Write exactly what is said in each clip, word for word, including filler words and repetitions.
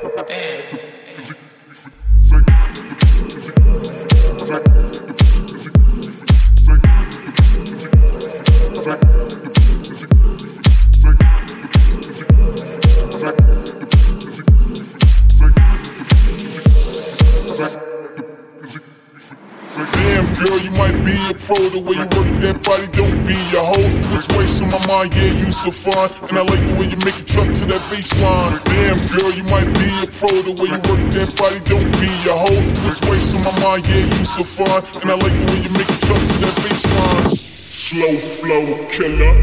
Girl, you might be a pro, the way you work that body, don't be a hoe. This waist on my mind, yeah, you so fine. And I like the way you make it drop to that baseline. Damn, girl, you might be a pro, the way you work that body, don't be a hoe. This waist on my mind, yeah, you so fine. And I like the way you make it drop to that baseline. Slow flow killer.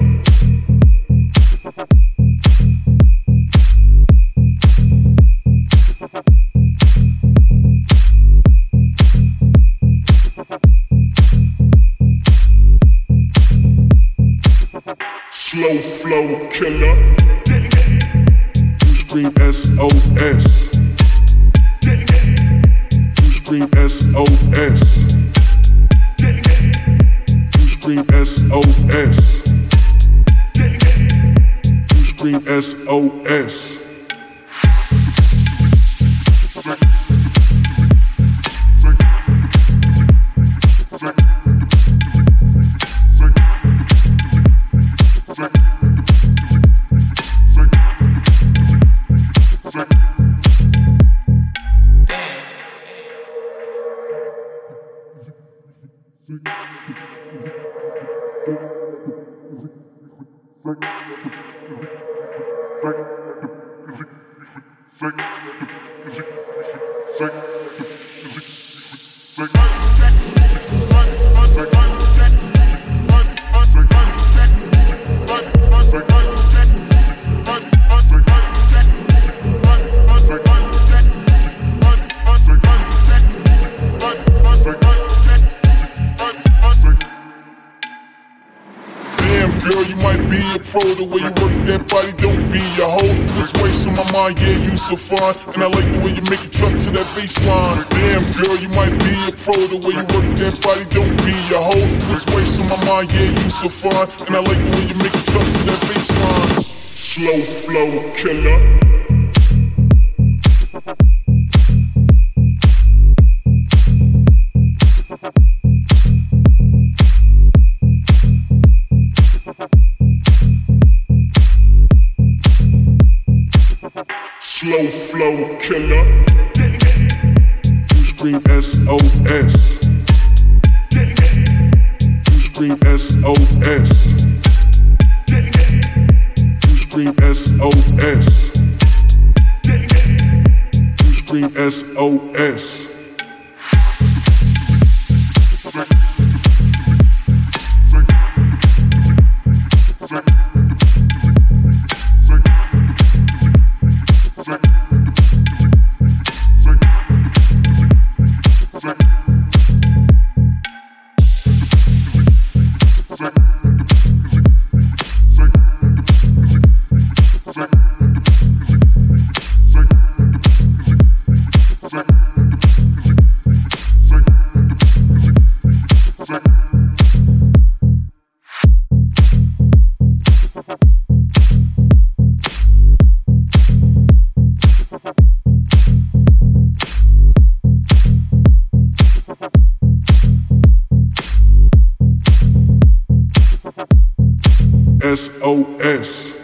Slow flow killer. You scream S O S. You scream S O S. You scream S O S. You scream S O S. Girl, you might be a pro, the way you work that body, don't be a hoe. This waist on my mind, yeah, you so fine. And I like the way you make it drop to that baseline. Damn, girl, you might be a pro, the way you work that body, don't be a hoe. This waist on my mind, yeah, you so fine. And I like the way you make it drop to that baseline. Slow flow killer. Slow flow killer. You scream S O S. You scream S O S. You scream S O S. You scream S O S. S O S.